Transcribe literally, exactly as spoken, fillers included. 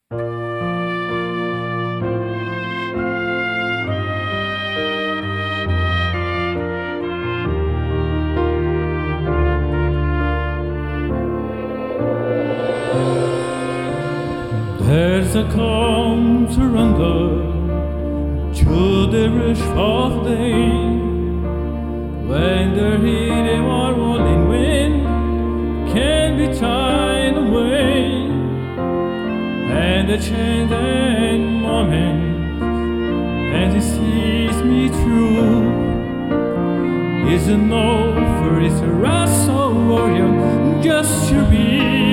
There's a calm surrender to the rush of day, when the heat of our rolling wind can be tied away, and the changing moment as it sees me through is a no for it's a rush of warrior just to be.